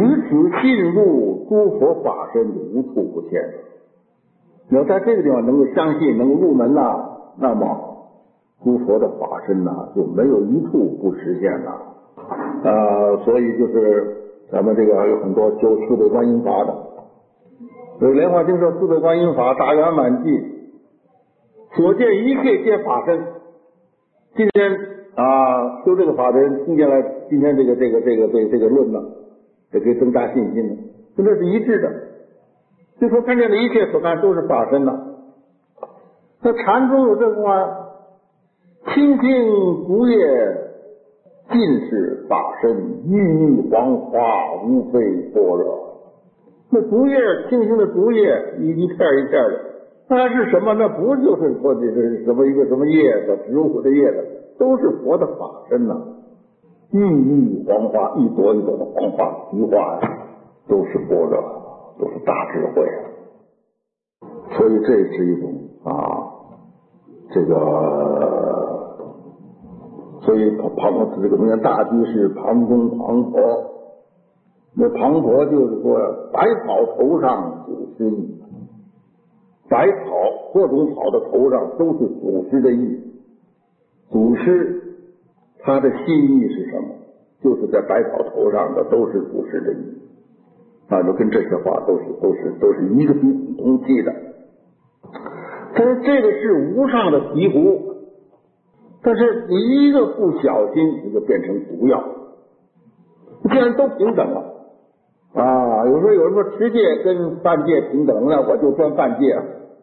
此信入诸佛法身无处不现。你要在这个地方能够相信，能够入门了，那么诸佛的法身就没有一处不实现了。所以就是咱们这个有很多修四对观音法的，所以莲花经说四对观音法大圆满记，所见一切皆法身。今天修这个法的人听见了今天这个论呢，这可以增加信心了，跟这是一致的。就说看见的一切所看都是法身了。那禅中有这句话：清净竹叶尽是法身，郁郁黄花无非般若。那竹叶，清净的竹叶，一片一片的，那是什么？那不就是说这是什么一个什么叶子，植物的叶子，都是佛的法身呐。郁郁黄花，一朵一朵的黄花，菊花都是般若，都是大智慧。所以这是一种所以这个东西大居士庞公庞婆，那庞婆就是说百草头上祖师意，百草各种草的头上都是祖师的意。祖师他的心意是什么？就是在百草头上的都是祖师的意。就跟这些话都是一个笔孔通气的。他说这个是无上的醍醐，但是你一个不小心你就变成毒药。既然都平等了有时候有人说持戒跟犯戒平等了，我就专犯戒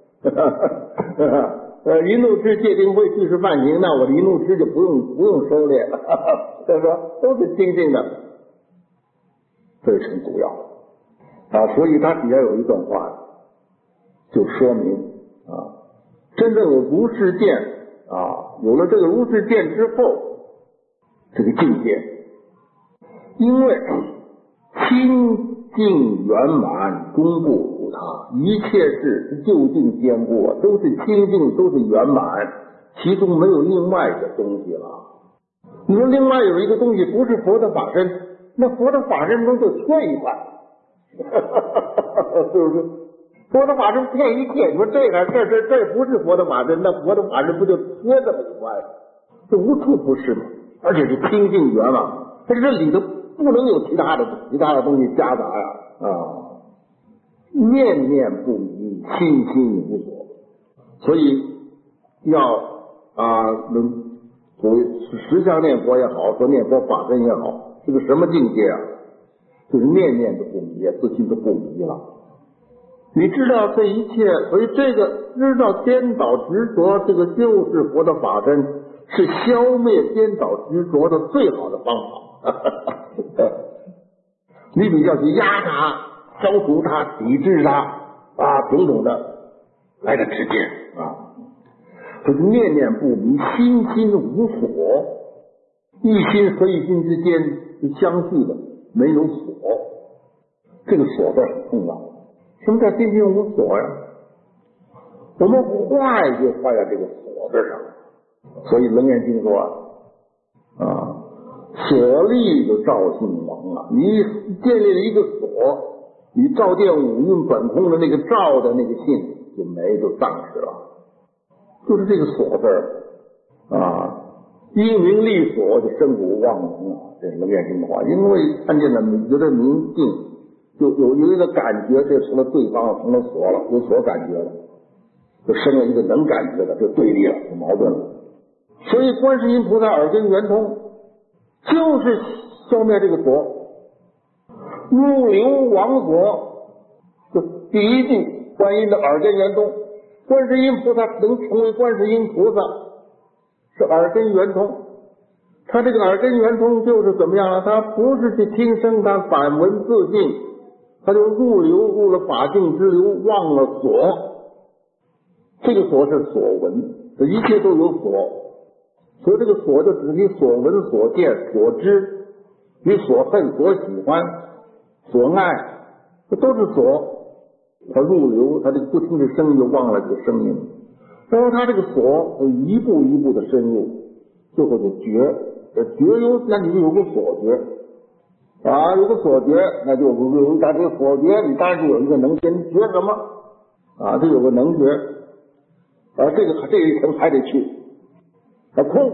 一怒之戒定慧俱是犯行，那我的一怒之就不用收敛了所以说都是清净的，这成毒药所以它底下有一段话就说明真正有如是见有了这个如是见之后，这个境界因为清净圆满终不如他，一切事究竟坚固都是清净，都是圆满，其中没有另外的东西了。你说另外有一个东西不是佛的法身，那佛的法身中就缺一块是不是？佛的法身缺一切，你说这不是佛的法身，那佛的法身不就缺这么一块？这无处不是嘛，而且是清净圆满，但是这里头不能有其他的东西夹杂念念不迷，心心无所。所以要能所谓实相念佛也好，说念佛法身也好，是个什么境界就是念念都不迷，自信都不迷了。你知道这一切，所以这个知道颠倒执着，这个就是佛的法身，是消灭颠倒执着的最好的方法你比较去压它、消除它、抵制它种种的来的直接就是念念不迷，心心无所，一心和一心之间是相续的，没有所。这个所字很重要。什么叫心心无所呀？我们坏就坏在这个所字上。所以楞严经说所立就照性亡你建立了一个所，你照见五蕴本空的那个照的那个性就丧失了。就是这个所字因名立所就生古忘明这是楞严经的话。因为看见了你觉得明净，就有一个感觉，这成了对方，成了所了，有所感觉了，就生了一个能感觉的，就对立了，就矛盾了。所以观世音菩萨耳根圆通就是消灭这个所，入流王所，就第一句观音的耳根圆通。观世音菩萨能成为观世音菩萨是耳根圆通，他这个耳根圆通就是怎么样他不是去听声，他反闻自性，他就入了法境之流，忘了所。这个所是所闻，这一切都有所，所以这个所就指你所闻所见所知，你所恨所喜欢所爱，这都是所。他入流，他这个不听的声音就忘了这个声音，然后他这个所一步一步的深入，最后就觉，觉有那你就有个所觉， 啊，有个所觉，那就有它这个所觉，你当然就有一个能觉，你觉什么啊？就有个能觉啊，这一层还得去啊，空，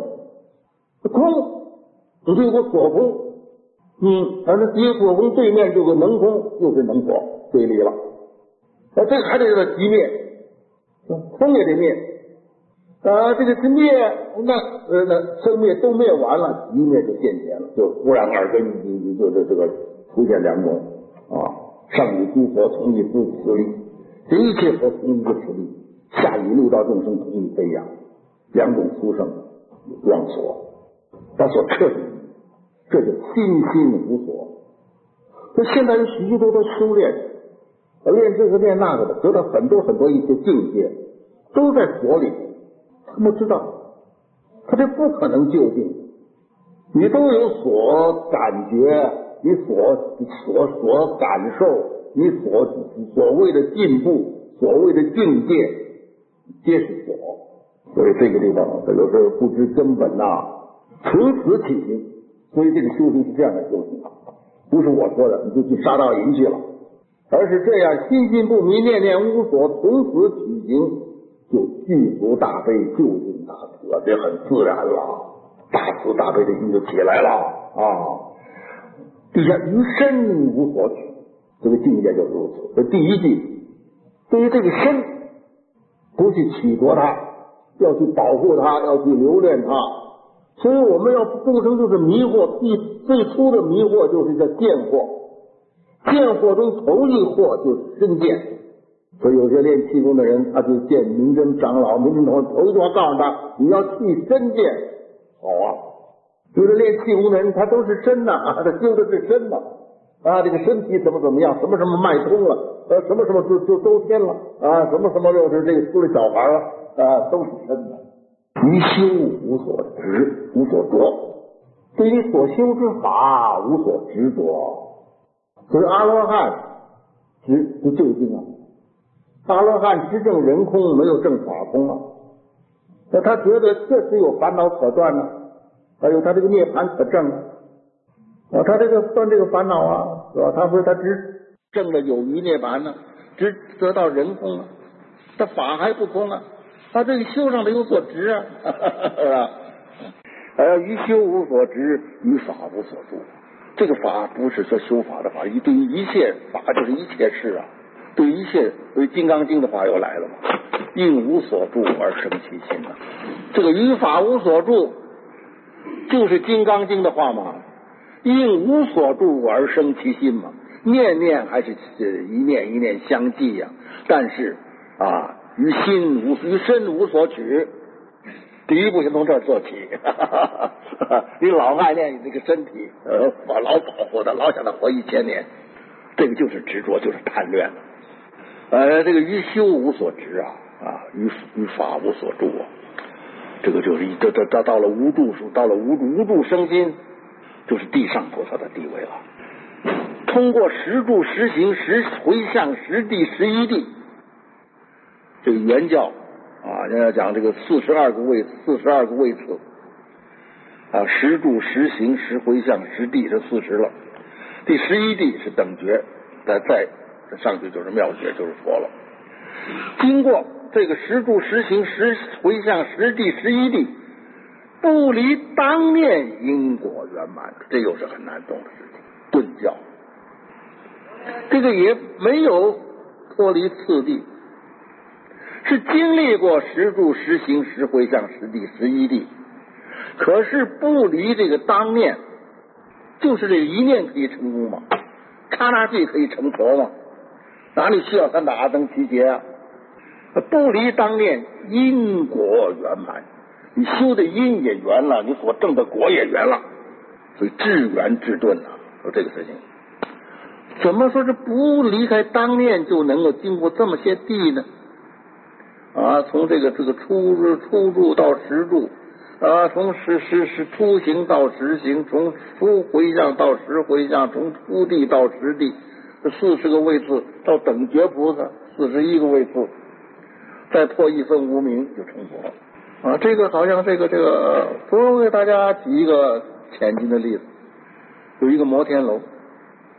你就有个所空，而那一个所空对面就有个能空，又是能所对立了，啊，这个还得是即灭，空也得灭啊，这个是灭，那生灭都灭完了，即灭就现前了，就忽然耳根就这个出现两种啊，上以诸佛从一夫此力，这一切佛从一个此力，下以六道众生同一飞扬，两种殊胜光所，它所彻底，这就心心无所。这现在有许多的修炼，练这个练那个的，得到很多一些境界，都在所里。他们知道，他这不可能就近，你都有所感觉，你所感受，你所谓的进步，所谓的境界，皆是所。所以这个地方有时候不知根本从此起行。所以这个修行是这样的修行，不是我说的你就去杀盗淫去了，而是这样心心不迷，念念无所，从此起行，就具足大悲，就近大慈，这很自然了，大慈大悲的心就起来了啊！底下于身无所取，这个境界就是如此。这第一句，对于这个身，不去取夺它，要去保护它，要去留恋它。所以我们要众生就是迷惑，最初的迷惑就是叫见惑，见惑中头一惑就是身见。所以有些练气功的人，他就见明真长老，明真长老头一句话告诉他，你要去身见，好啊。就是练气功的人，他都是身他修的是身这个身体怎么样，什么脉通了，什么就周天了什么又是这个出了小孩了都是身的。于修无所执，无所着，对于所修之法无所执着。所以阿罗汉就究竟阿罗汉执证人空，没有证法空那他觉得确实有烦恼可断还有他这个涅槃可证他这个断这个烦恼是吧？他说他只证了有余涅槃只得到人空他法还不空他这个修上的有所执是吧？于修无所执，于法无所住。这个法不是说修法的法，对于一切法就是一切事对于一切，所以《金刚经》的话又来了嘛，应无所住而生其心这个于法无所住，就是《金刚经》的话嘛，应无所住而生其心嘛，念念还是一念一念相继但是于身无所取，第一步先从这儿做起。你老爱恋你这个身体，老保护它，老想它活1000年，这个就是执着，就是贪恋这个于修无所执于法无所住这个就是这到了无住处，到了无住生心，就是地上菩萨的地位了。通过十住、十行、十回向、十地、11地。这个原教人家讲这个42个位次十住、十行、十回向、十地是40了，第11地是等觉，再上去就是妙觉，就是佛了。经过这个十住、十行、十回向、十地、11地，不离当面因果圆满，这又是很难懂的事情。顿教这个也没有脱离次第，是经历过十住、十行、十回向、十地、11地，可是不离这个当面，就是这一念可以成功嘛，刹那即可以成佛嘛，哪里需要3打阿僧祇劫不离当面，因果圆满，你修的因也圆了，你所证的果也圆了，所以至圆至顿说这个事情怎么说是不离开当面就能够经过这么些地呢？从这个初住到十住从初行到十行，从初回向到十回向，从初地到十地，40个位次到等觉菩萨41个位次，再破1分无明就成佛这个好像这个，我给大家举一个浅近的例子，有一个摩天楼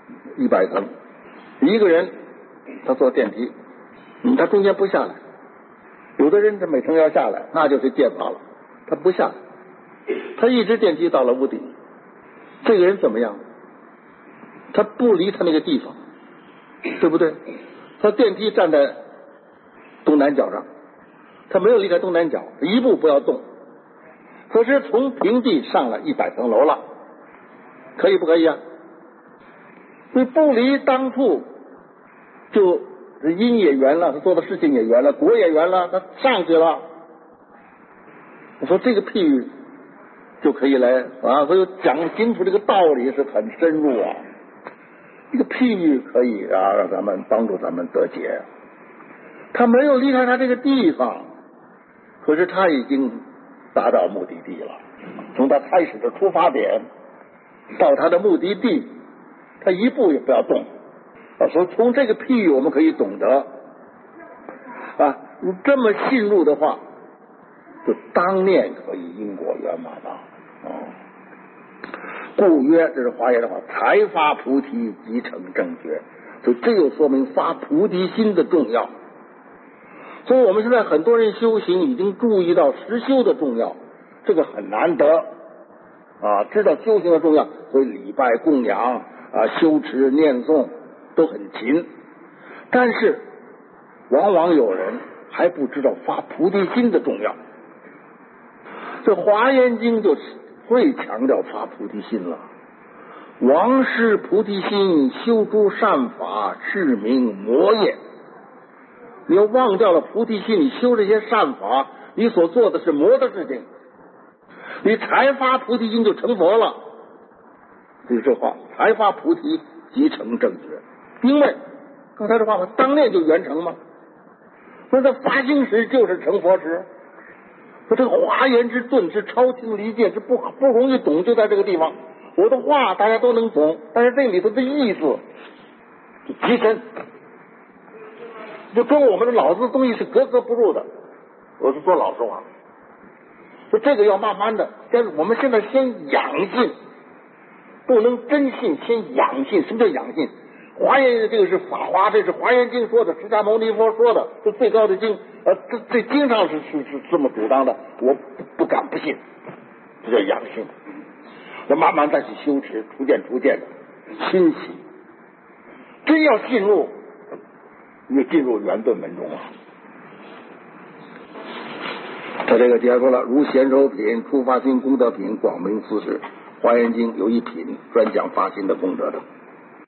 100层，一个人他坐电梯，他中间不下来。有的人这每层要下来，那就是戒法了，他不下来，他一直电梯到了屋顶。这个人怎么样？他不离他那个地方，对不对？他电梯站在东南角上，他没有离开东南角，一步不要动。可是从平地上了100层楼了，可以不可以啊？所以不离当处，就因也圆了，他做的事情也圆了，果也圆了，他上去了。我说这个譬喻就可以来啊，所以讲清楚这个道理是很深入啊。这个譬喻可以啊，让咱们帮助咱们得解。他没有离开他这个地方，可是他已经达到目的地了。从他开始的出发点到他的目的地，他一步也不要动。所以从这个譬喻我们可以懂得啊，你这么信入的话，就当念可以因果圆满了。故曰，这是华严的话，才发菩提即成正觉。所以这就说明发菩提心的重要。所以我们现在很多人修行已经注意到实修的重要，这个很难得啊，知道修行的重要，所以礼拜供养啊、修持念诵都很勤。但是往往有人还不知道发菩提心的重要。这华严经就最强调发菩提心了。王师菩提心，修诸善法，是名魔也。你要忘掉了菩提心，你修这些善法，你所做的是魔的事情。你才发菩提心就成佛了。这句话，才发菩提即成正觉。因为刚才这话嘛，当念就圆成嘛。那这发心时就是成佛时。说这个华严之顿是超情离界，是不容易懂，就在这个地方。我的话大家都能懂，但是这里头的意思就极深，就跟我们的脑子东西是格格不入的。我是说老实话，说这个要慢慢的，我们现在先养信，不能真信，先养信。什么叫养信？华严这个是法华，这是华严经说的，释迦牟尼佛说的，是最高的经。这经上是这么主张的，我不敢不信，这叫养信。那慢慢再去修持，逐渐的欣喜。真要进入，你进入圆顿门中啊。他这个解说了，如贤首品、初发心功德品、广明四事，华严经有一品专讲发心的功德的。